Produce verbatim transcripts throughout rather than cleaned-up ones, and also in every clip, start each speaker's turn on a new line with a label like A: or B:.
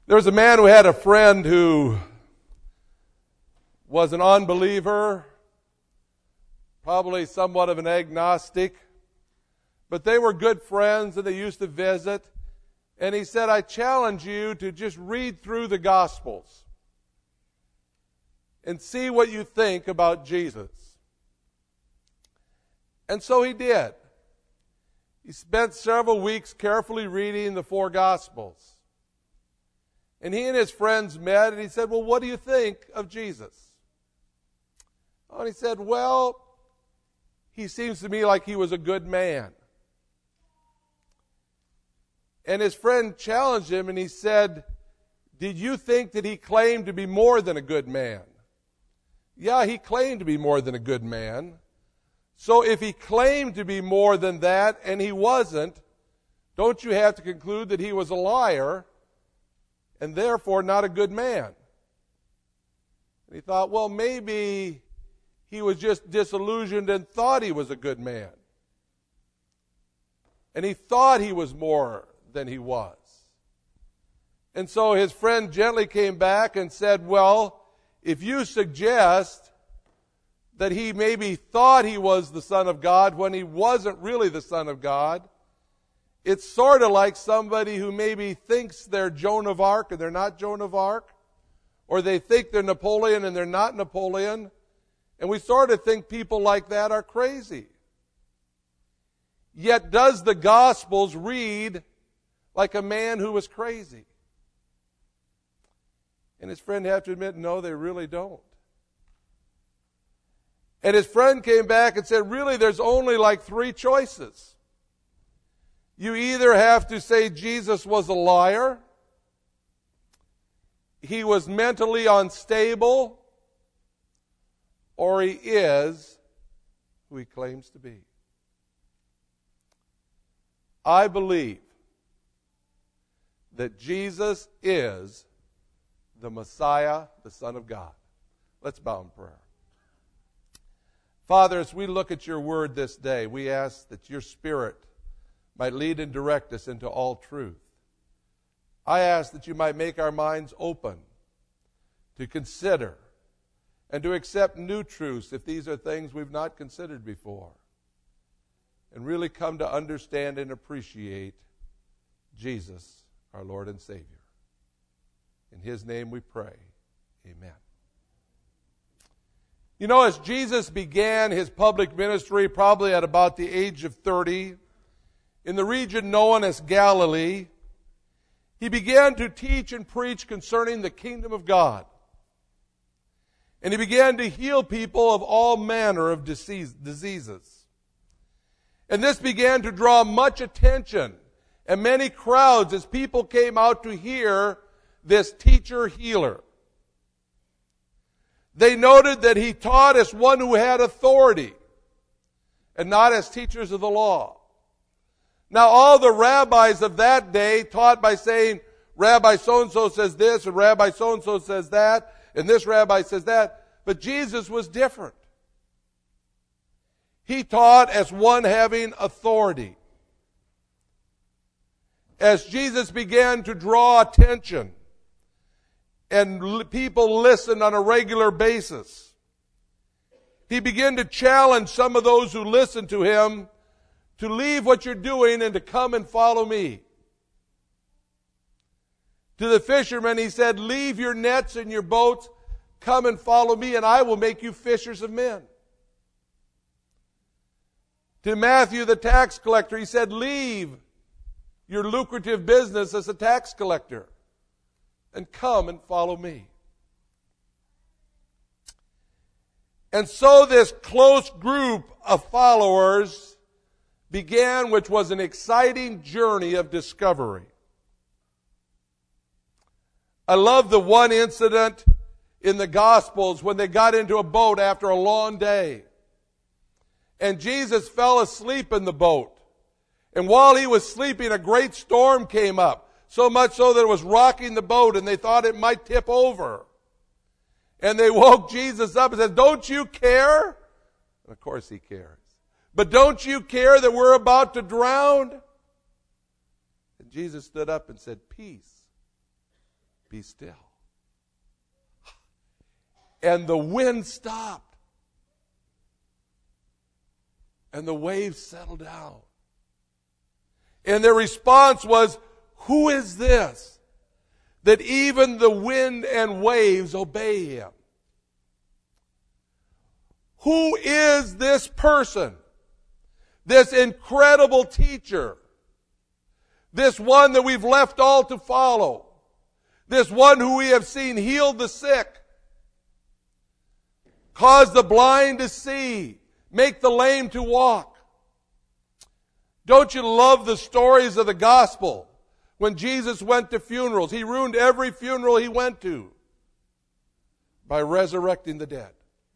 A: There was a man who had a friend who was an unbeliever, probably somewhat of an agnostic, but they were good friends and they used to visit. And he said, I challenge you to just read through the Gospels and see what you think about Jesus. And so he did. He spent several weeks carefully reading the four Gospels. And he and his friends met, and he said, well, what do you think of Jesus? Oh, and he said, well, he seems to me like he was a good man. And his friend challenged him, and he said, did you think that he claimed to be more than a good man? Yeah, he claimed to be more than a good man. So if he claimed to be more than that, and he wasn't, don't you have to conclude that he was a liar, and therefore not a good man? And he thought, well, maybe he was just disillusioned and thought he was a good man. And he thought he was more than he was. And so his friend gently came back and said, well, if you suggest that he maybe thought he was the Son of God when he wasn't really the Son of God, it's sort of like somebody who maybe thinks they're Joan of Arc and they're not Joan of Arc, or they think they're Napoleon and they're not Napoleon, and we sort of think people like that are crazy. Yet does the Gospels read like a man who was crazy? And his friend had to admit, no, they really don't. And his friend came back and said, really, there's only like three choices. You either have to say Jesus was a liar, he was mentally unstable, or he is who he claims to be. I believe that Jesus is the Messiah, the Son of God. Let's bow in prayer. Father, as we look at your word this day, we ask that your Spirit might lead and direct us into all truth. I ask that you might make our minds open to consider and to accept new truths if these are things we've not considered before, and really come to understand and appreciate Jesus, our Lord and Savior. In his name we pray. Amen. You know, as Jesus began his public ministry, probably at about the age of thirty, in the region known as Galilee, he began to teach and preach concerning the kingdom of God. And he began to heal people of all manner of disease, diseases. And this began to draw much attention and many crowds as people came out to hear this teacher healer. They noted that he taught as one who had authority and not as teachers of the law. Now, all the rabbis of that day taught by saying, Rabbi so-and-so says this, and Rabbi so-and-so says that, and this rabbi says that. But Jesus was different. He taught as one having authority. As Jesus began to draw attention, and people listened on a regular basis, he began to challenge some of those who listened to him to leave what you're doing and to come and follow me. To the fishermen, he said, leave your nets and your boats, come and follow me, and I will make you fishers of men. To Matthew, the tax collector, he said, leave your lucrative business as a tax collector and come and follow me. And so this close group of followers began, which was an exciting journey of discovery. I love the one incident in the Gospels when they got into a boat after a long day. And Jesus fell asleep in the boat. And while he was sleeping, a great storm came up, so much so that it was rocking the boat, and they thought it might tip over. And they woke Jesus up and said, don't you care? And of course he cares. But don't you care that we're about to drown? And Jesus stood up and said, peace, be still. And the wind stopped. And the waves settled down. And their response was, who is this, that even the wind and waves obey him? Who is this person? This incredible teacher? This one that we've left all to follow? This one who we have seen heal the sick, cause the blind to see, make the lame to walk? Don't you love the stories of the gospel? When Jesus went to funerals, he ruined every funeral he went to by resurrecting the dead.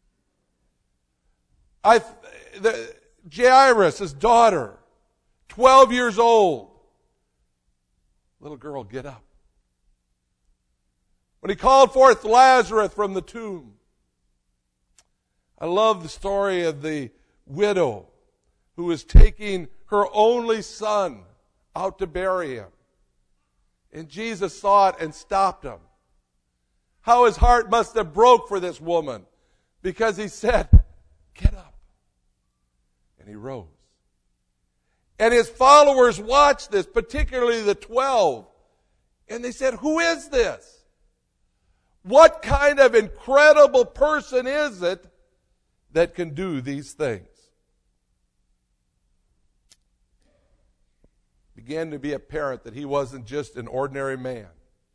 A: I, the, Jairus, his daughter, twelve years old. Little girl, get up. When he called forth Lazarus from the tomb. I love the story of the widow who was taking her only son out to bury him. And Jesus saw it and stopped him. How his heart must have broke for this woman, because he said, get up. And he rose. And his followers watched this, particularly the twelve. And they said, who is this? What kind of incredible person is it that can do these things? It began to be apparent that he wasn't just an ordinary man.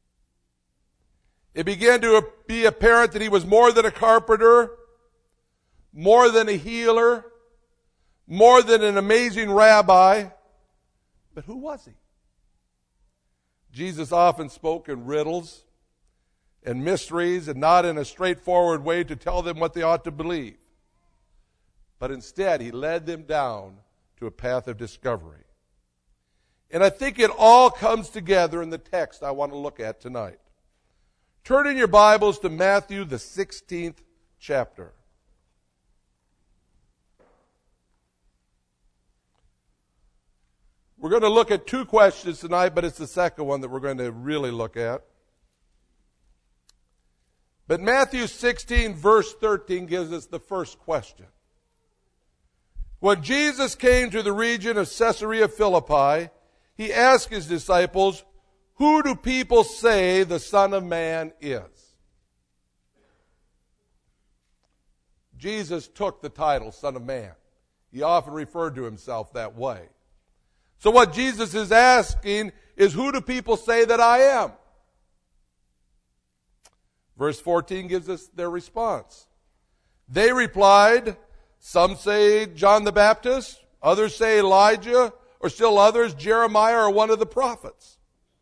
A: It began to be apparent that he was more than a carpenter, more than a healer, more than an amazing rabbi. But who was he? Jesus often spoke in riddles and mysteries, and not in a straightforward way to tell them what they ought to believe. But instead, he led them down to a path of discovery. And I think it all comes together in the text I want to look at tonight. Turn in your Bibles to Matthew, the sixteenth chapter. We're going to look at two questions tonight, but it's the second one that we're going to really look at. But Matthew sixteen, verse thirteen, gives us the first question. When Jesus came to the region of Caesarea Philippi, he asked his disciples, who do people say the Son of Man is? Jesus took the title Son of Man. He often referred to himself that way. So what Jesus is asking is, who do people say that I am? Verse fourteen gives us their response. They replied, some say John the Baptist, others say Elijah, or still others, Jeremiah or one of the prophets.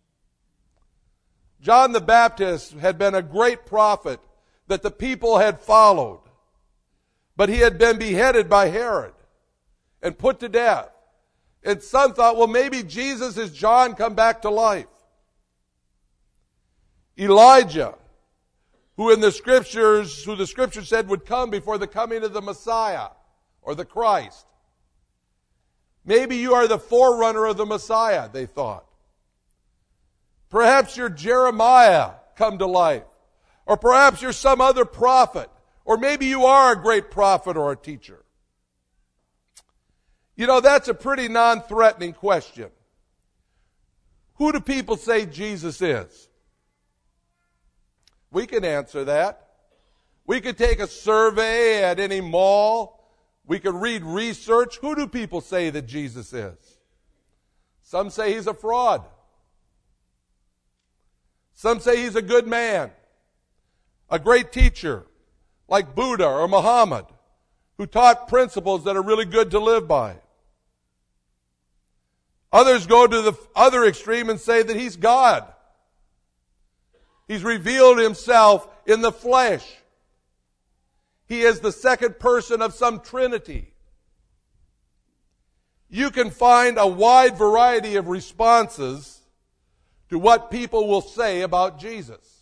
A: John the Baptist had been a great prophet that the people had followed. But he had been beheaded by Herod and put to death. And some thought, well, maybe Jesus is John come back to life. Elijah, who in the scriptures, who the scripture said would come before the coming of the Messiah or the Christ. Maybe you are the forerunner of the Messiah, they thought. Perhaps you're Jeremiah come to life. Or perhaps you're some other prophet. Or maybe you are a great prophet or a teacher. You know, that's a pretty non-threatening question. Who do people say Jesus is? We can answer that. We could take a survey at any mall. We could read research. Who do people say that Jesus is? Some say he's a fraud. Some say he's a good man, a great teacher, like Buddha or Muhammad, who taught principles that are really good to live by. Others go to the other extreme and say that he's God. He's revealed himself in the flesh. He is the second person of some trinity. You can find a wide variety of responses to what people will say about Jesus.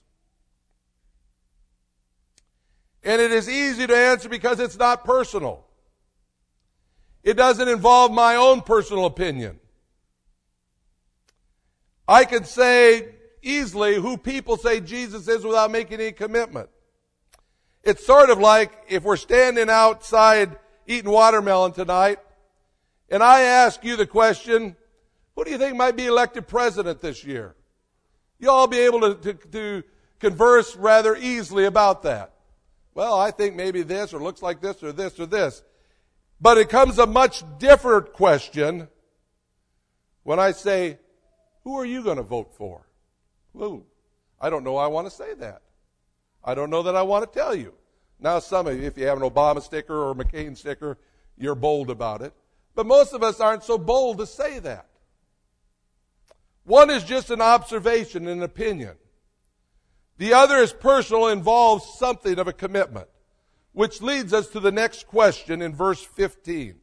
A: And it is easy to answer because it's not personal. It doesn't involve my own personal opinion. I can say easily who people say Jesus is without making any commitment. It's sort of like if we're standing outside eating watermelon tonight, and I ask you the question, who do you think might be elected president this year? You'll all be able to, to, to converse rather easily about that. Well, I think maybe this, or looks like this, or this, or this. But it comes a much different question when I say, who are you going to vote for? Who? I don't know I want to say that. I don't know that I want to tell you. Now some of you, if you have an Obama sticker or a McCain sticker, you're bold about it. But most of us aren't so bold to say that. One is just an observation, an opinion. The other is personal, involves something of a commitment, which leads us to the next question in verse fifteen.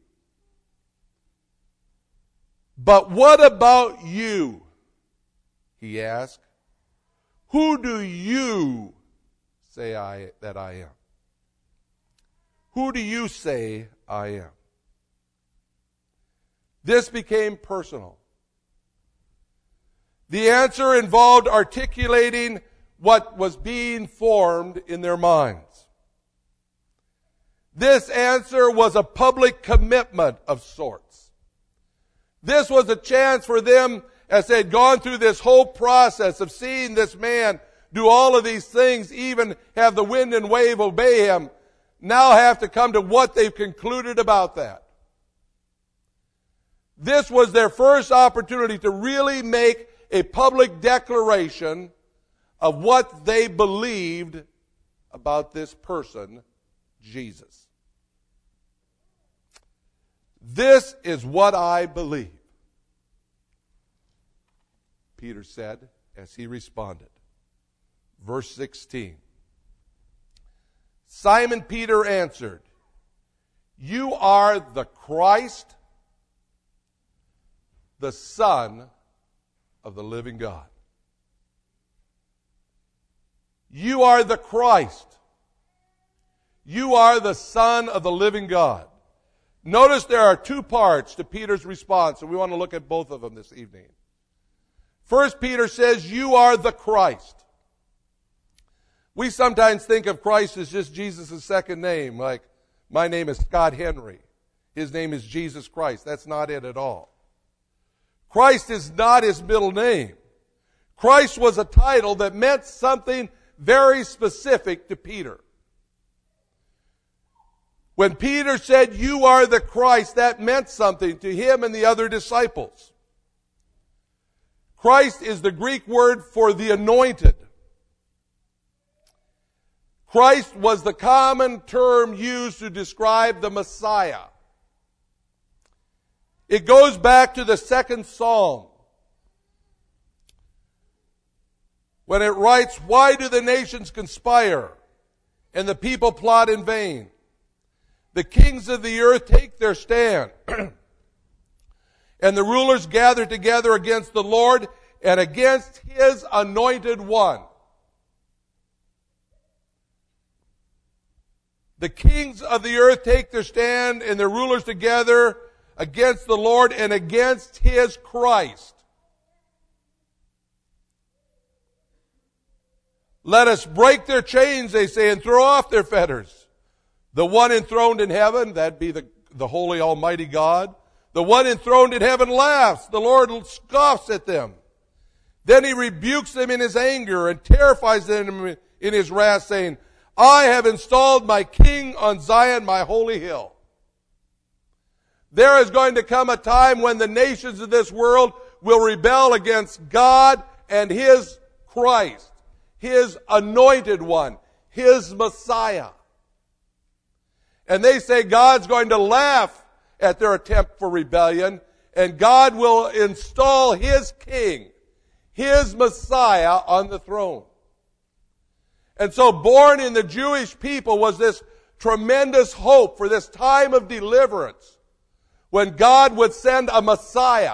A: But what about you? He asked. Who do you say I that I am? Who do you say I am? This became personal. The answer involved articulating what was being formed in their minds. This answer was a public commitment of sorts. This was a chance for them, as they had gone through this whole process of seeing this man do all of these things, even have the wind and wave obey him, now have to come to what they've concluded about that. This was their first opportunity to really make a public declaration of what they believed about this person, Jesus. This is what I believe, Peter said as he responded. Verse sixteen. Simon Peter answered, "You are the Christ, the Son of the living God." You are the Christ. You are the Son of the living God. Notice there are two parts to Peter's response, and we want to look at both of them this evening. First, Peter says, you are the Christ. We sometimes think of Christ as just Jesus' second name, like my name is Scott Henry. His name is Jesus Christ. That's not it at all. Christ is not his middle name. Christ was a title that meant something very specific to Peter. When Peter said, you are the Christ, that meant something to him and the other disciples. Christ is the Greek word for the anointed. Christ was the common term used to describe the Messiah. It goes back to the second Psalm, when it writes, why do the nations conspire and the people plot in vain? The kings of the earth take their stand, and the rulers gather together against the Lord and against his anointed one. The kings of the earth take their stand and the rulers together against the Lord and against his Christ. Let us break their chains, they say, and throw off their fetters. The one enthroned in heaven, that'd be the, the holy almighty God. The one enthroned in heaven laughs. The Lord scoffs at them. Then he rebukes them in his anger and terrifies them in his wrath, saying, I have installed my king on Zion, my holy hill. There is going to come a time when the nations of this world will rebel against God and his Christ, his anointed one, his Messiah. And they say God's going to laugh at their attempt for rebellion, and God will install his king, his Messiah, on the throne. And so born in the Jewish people was this tremendous hope for this time of deliverance, when God would send a Messiah,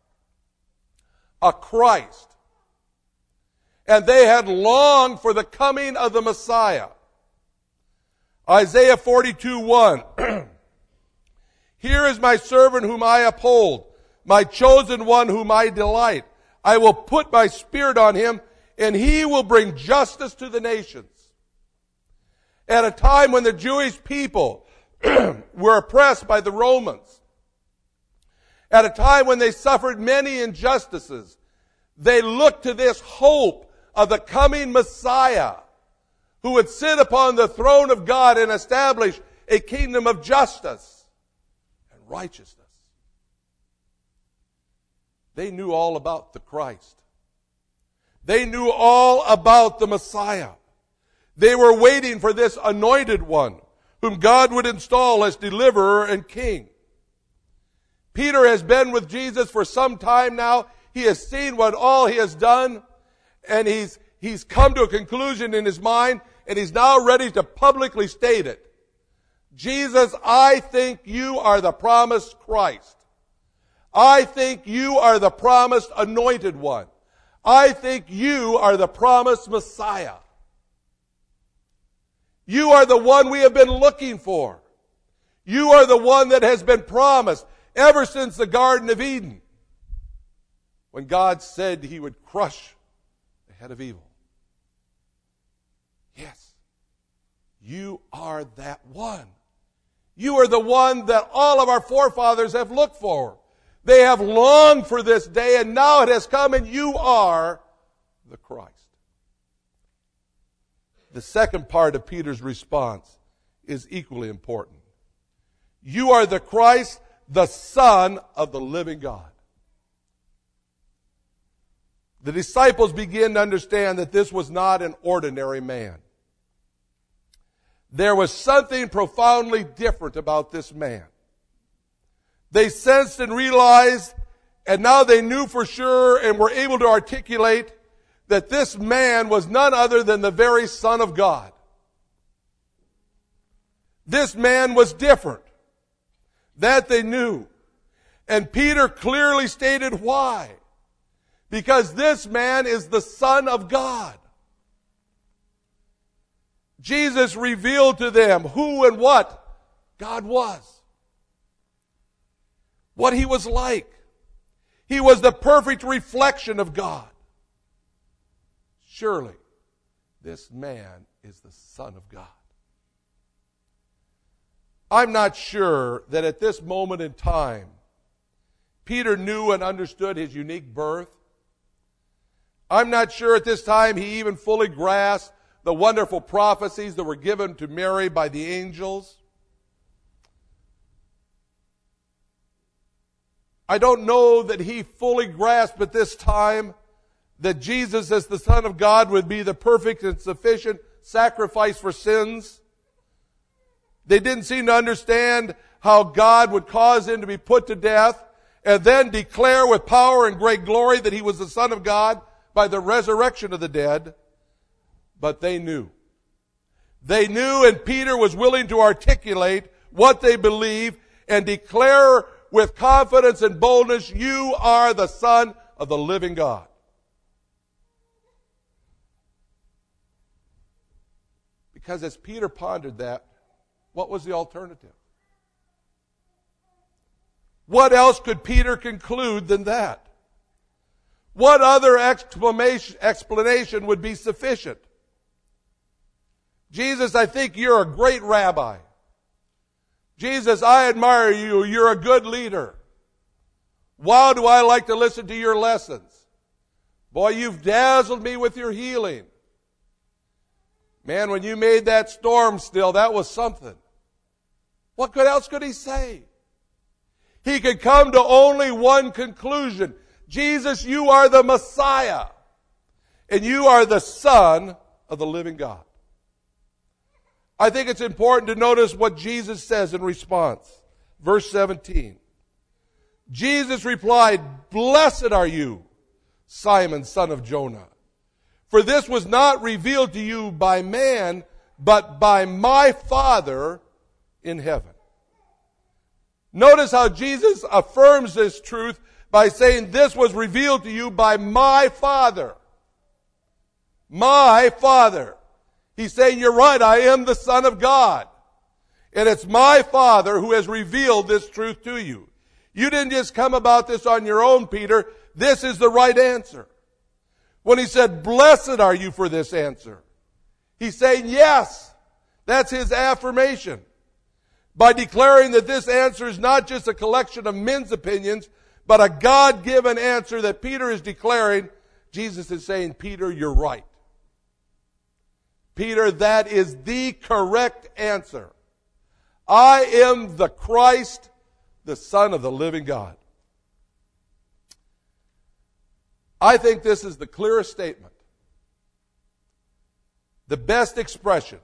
A: a Christ. And they had longed for the coming of the Messiah. Isaiah forty-two one. Here is my servant whom I uphold, my chosen one whom I delight. I will put my spirit on him, and he will bring justice to the nations. At a time when the Jewish people were oppressed by the Romans, at a time when they suffered many injustices, they looked to this hope of the coming Messiah who would sit upon the throne of God and establish a kingdom of justice and righteousness. They knew all about the Christ. They knew all about the Messiah. They were waiting for this anointed one whom God would install as deliverer and king. Peter has been with Jesus for some time now. He has seen what all he has done, and he's, he's come to a conclusion in his mind, and he's now ready to publicly state it. Jesus, I think you are the promised Christ. I think you are the promised anointed one. I think you are the promised Messiah. You are the one we have been looking for. You are the one that has been promised ever since the Garden of Eden, when God said he would crush the head of evil. Yes, you are that one. You are the one that all of our forefathers have looked for. They have longed for this day, and now it has come, and you are the Christ. The second part of Peter's response is equally important. You are the Christ, the Son of the living God. The disciples begin to understand that this was not an ordinary man. There was something profoundly different about this man. They sensed and realized, and now they knew for sure and were able to articulate that this man was none other than the very Son of God. This man was different. That they knew. And Peter clearly stated why. Because this man is the Son of God. Jesus revealed to them who and what God was. What he was like. He was the perfect reflection of God. Surely, this man is the Son of God. I'm not sure that at this moment in time, Peter knew and understood his unique birth. I'm not sure at this time he even fully grasped the wonderful prophecies that were given to Mary by the angels. I don't know that he fully grasped at this time that Jesus as the Son of God would be the perfect and sufficient sacrifice for sins. They didn't seem to understand how God would cause him to be put to death and then declare with power and great glory that he was the Son of God by the resurrection of the dead. But they knew. They knew, and Peter was willing to articulate what they believed and declare with confidence and boldness, you are the Son of the living God. Because as Peter pondered that, what was the alternative? What else could Peter conclude than that? What other explanation, explanation would be sufficient? Jesus, I think you're a great rabbi. Jesus, I admire you. You're a good leader. Wow, do I like to listen to your lessons. Boy, you've dazzled me with your healing. Man, when you made that storm still, that was something. What could else could he say? He could come to only one conclusion. Jesus, you are the Messiah. And you are the Son of the living God. I think it's important to notice what Jesus says in response. Verse seventeen. Jesus replied, "Blessed are you, Simon, son of Jonah. For this was not revealed to you by man, but by my Father in heaven." Notice how Jesus affirms this truth by saying, this was revealed to you by my Father. My Father. He's saying, you're right, I am the Son of God. And it's my Father who has revealed this truth to you. You didn't just come about this on your own, Peter. This is the right answer. When he said, blessed are you for this answer. He's saying yes. That's his affirmation. By declaring that this answer is not just a collection of men's opinions, but a God-given answer that Peter is declaring, Jesus is saying, Peter, you're right. Peter, that is the correct answer. I am the Christ, the Son of the living God. I think this is the clearest statement, the best expression,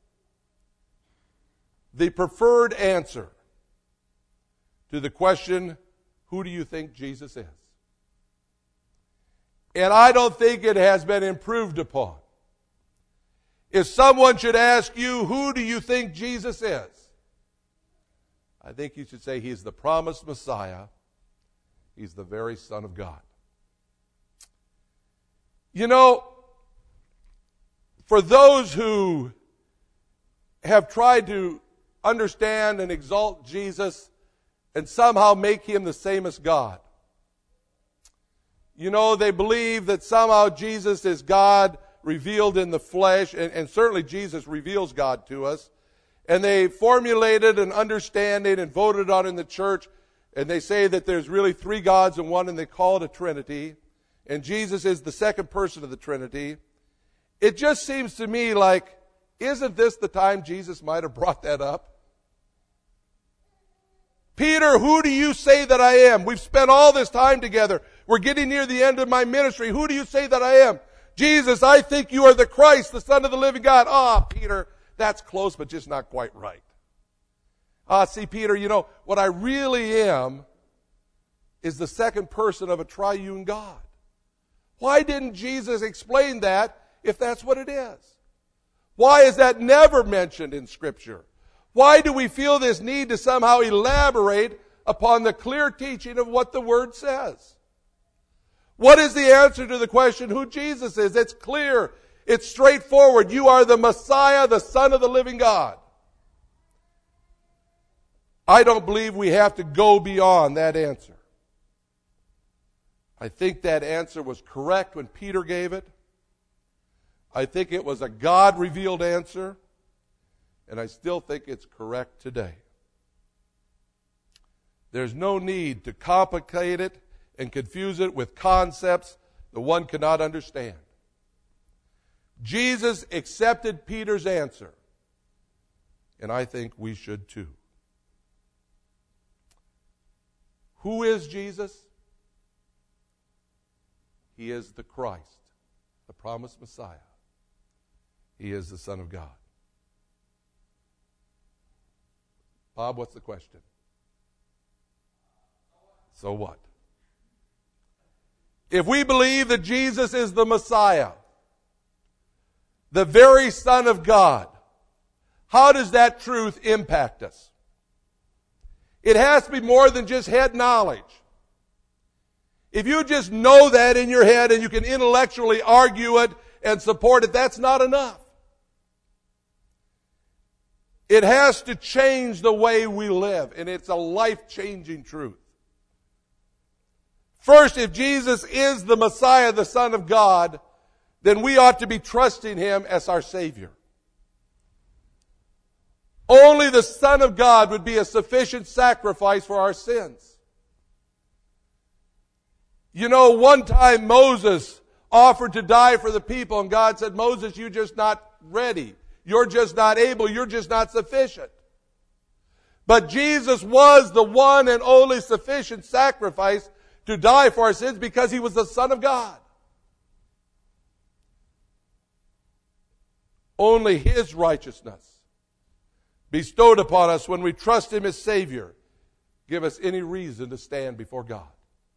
A: the preferred answer to the question, who do you think Jesus is? And I don't think it has been improved upon. If someone should ask you, who do you think Jesus is? I think you should say he's the promised Messiah. He's the very Son of God. You know, for those who have tried to understand and exalt Jesus and somehow make him the same as God, you know, they believe that somehow Jesus is God revealed in the flesh, and, and certainly Jesus reveals God to us. And they formulated an understanding and voted on in the church, and they say that there's really three gods in one, and they call it a Trinity. And Jesus is the second person of the Trinity. It just seems to me like, isn't this the time Jesus might have brought that up? Peter, who do you say that I am? We've spent all this time together. We're getting near the end of my ministry. Who do you say that I am? Jesus, I think you are the Christ, the Son of the living God. Ah, Peter, that's close, but just not quite right. Ah, see, Peter, you know, what I really am is the second person of a triune God. Why didn't Jesus explain that if that's what it is? Why is that never mentioned in Scripture? Why do we feel this need to somehow elaborate upon the clear teaching of what the Word says? What is the answer to the question who Jesus is? It's clear. It's straightforward. You are the Messiah, the Son of the living God. I don't believe we have to go beyond that answer. I think that answer was correct when Peter gave it. I think it was a God-revealed answer. And I still think it's correct today. There's no need to complicate it and confuse it with concepts that one cannot understand. Jesus accepted Peter's answer, and I think we should too. Who is Jesus? He is the Christ, the promised Messiah. He is the Son of God. Bob, what's the question? So what? If we believe that Jesus is the Messiah, the very Son of God, how does that truth impact us? It has to be more than just head knowledge. If you just know that in your head and you can intellectually argue it and support it, that's not enough. It has to change the way we live, and it's a life-changing truth. First, if Jesus is the Messiah, the Son of God, then we ought to be trusting Him as our Savior. Only the Son of God would be a sufficient sacrifice for our sins. You know, one time Moses offered to die for the people, and God said, Moses, you're just not ready. You're just not able. You're just not sufficient. But Jesus was the one and only sufficient sacrifice to die for our sins because He was the Son of God. Only His righteousness bestowed upon us when we trust Him as Savior give us any reason to stand before God.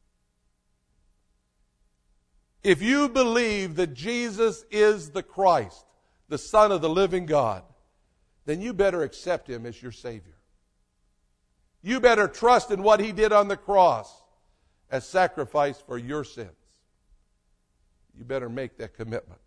A: If you believe that Jesus is the Christ, the Son of the living God, then you better accept Him as your Savior. You better trust in what He did on the cross as sacrifice for your sins. You better make that commitment.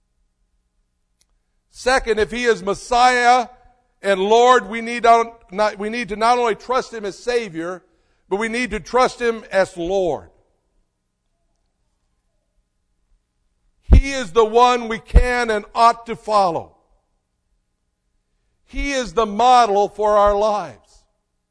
A: Second, if He is Messiah and Lord, we need, not, we need to not only trust Him as Savior, but we need to trust Him as Lord. He is the one we can and ought to follow. He is the model for our lives.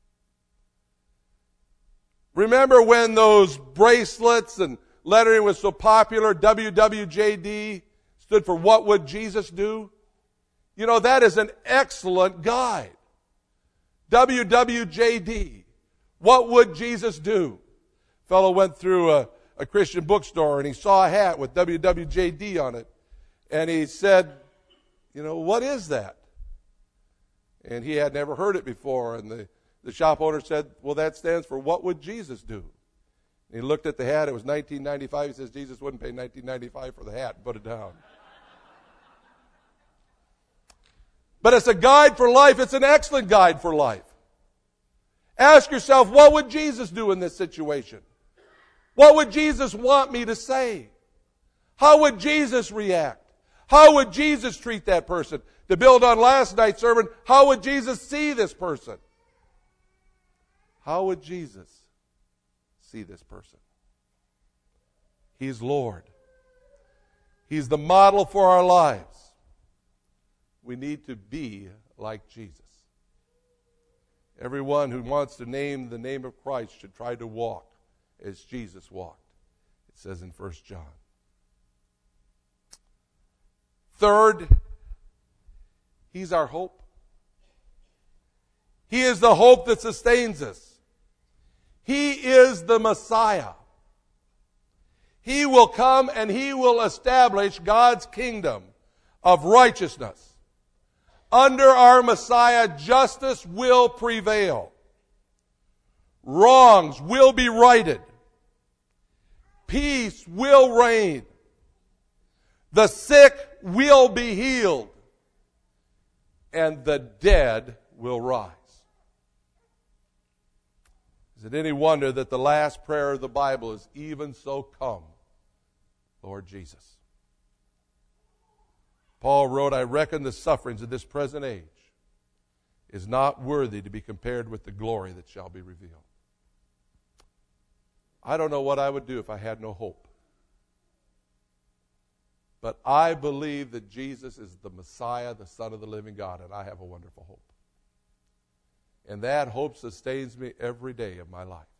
A: Remember when those bracelets and lettering was so popular? W W J D stood for What Would Jesus Do? You know, that is an excellent guide. W W J D. What would Jesus do? A fellow went through a, a Christian bookstore and he saw a hat with W W J D on it. And he said, you know, what is that? And he had never heard it before. And the, the shop owner said, well, that stands for What Would Jesus Do? And he looked at the hat. It was nineteen ninety-five. He says, Jesus wouldn't pay nineteen ninety-five for the hat and put it down. But it's a guide for life. It's an excellent guide for life. Ask yourself, what would Jesus do in this situation? What would Jesus want me to say? How would Jesus react? How would Jesus treat that person? To build on last night's sermon, how would Jesus see this person? How would Jesus see this person? He's Lord. He's the model for our lives. We need to be like Jesus. Everyone who wants to name the name of Christ should try to walk as Jesus walked. It says in First John. Third, He's our hope. He is the hope that sustains us. He is the Messiah. He will come and He will establish God's kingdom of righteousness. Under our Messiah, justice will prevail. Wrongs will be righted. Peace will reign. The sick will be healed. And the dead will rise. Is it any wonder that the last prayer of the Bible is, even so come, Lord Jesus? Paul wrote, I reckon the sufferings of this present age is not worthy to be compared with the glory that shall be revealed. I don't know what I would do if I had no hope. But I believe that Jesus is the Messiah, the Son of the living God, and I have a wonderful hope. And that hope sustains me every day of my life.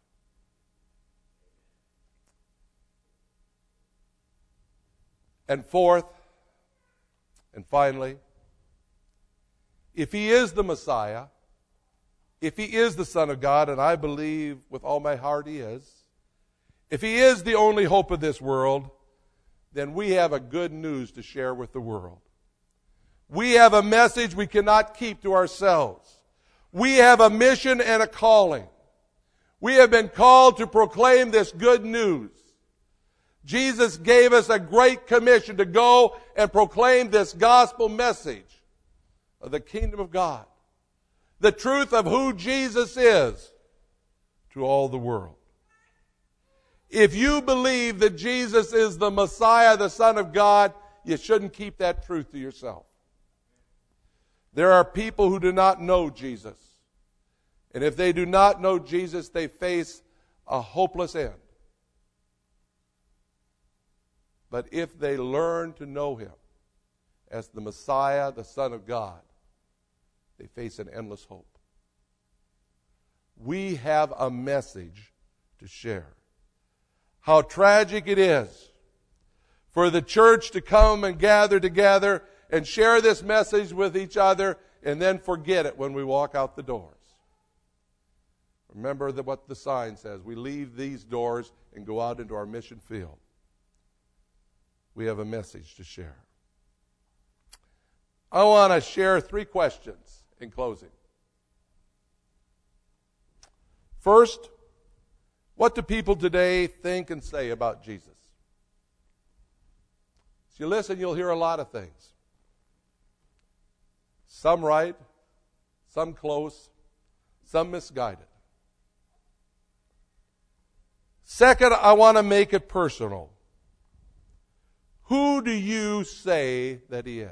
A: And fourth, and finally, if He is the Messiah, if He is the Son of God, and I believe with all my heart He is, if He is the only hope of this world, then we have a good news to share with the world. We have a message we cannot keep to ourselves. We have a mission and a calling. We have been called to proclaim this good news. Jesus gave us a great commission to go and proclaim this gospel message of the kingdom of God. The truth of who Jesus is to all the world. If you believe that Jesus is the Messiah, the Son of God, you shouldn't keep that truth to yourself. There are people who do not know Jesus. And if they do not know Jesus, they face a hopeless end. But if they learn to know Him as the Messiah, the Son of God, they face an endless hope. We have a message to share. How tragic it is for the church to come and gather together and share this message with each other and then forget it when we walk out the doors. Remember that what the sign says. We leave these doors and go out into our mission field. We have a message to share. I want to share three questions in closing. First, what do people today think and say about Jesus? As you listen, you'll hear a lot of things. Some right, some close, some misguided. Second, I want to make it personal. Who do you say that He is?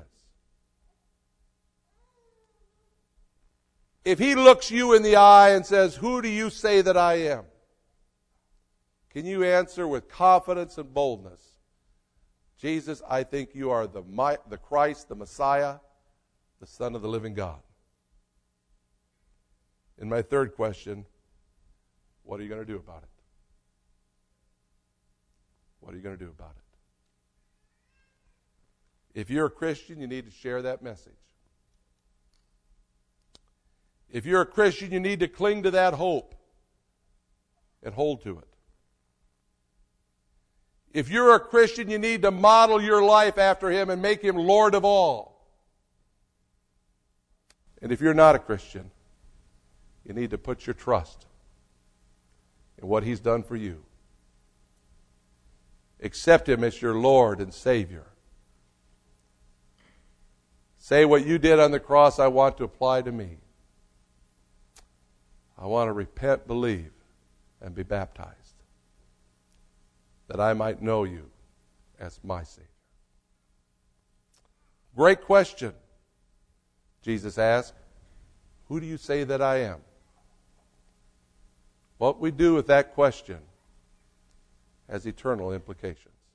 A: If He looks you in the eye and says, who do you say that I am? Can you answer with confidence and boldness? Jesus, I think you are the, the Christ, the Messiah, the Son of the living God. And my third question, what are you going to do about it? What are you going to do about it? If you're a Christian, you need to share that message. If you're a Christian, you need to cling to that hope and hold to it. If you're a Christian, you need to model your life after Him and make Him Lord of all. And if you're not a Christian, you need to put your trust in what He's done for you. Accept Him as your Lord and Savior. Say, what you did on the cross, I want to apply to me. I want to repent, believe, and be baptized, that I might know you as my Savior. Great question. Jesus asked, who do you say that I am? What we do with that question has eternal implications.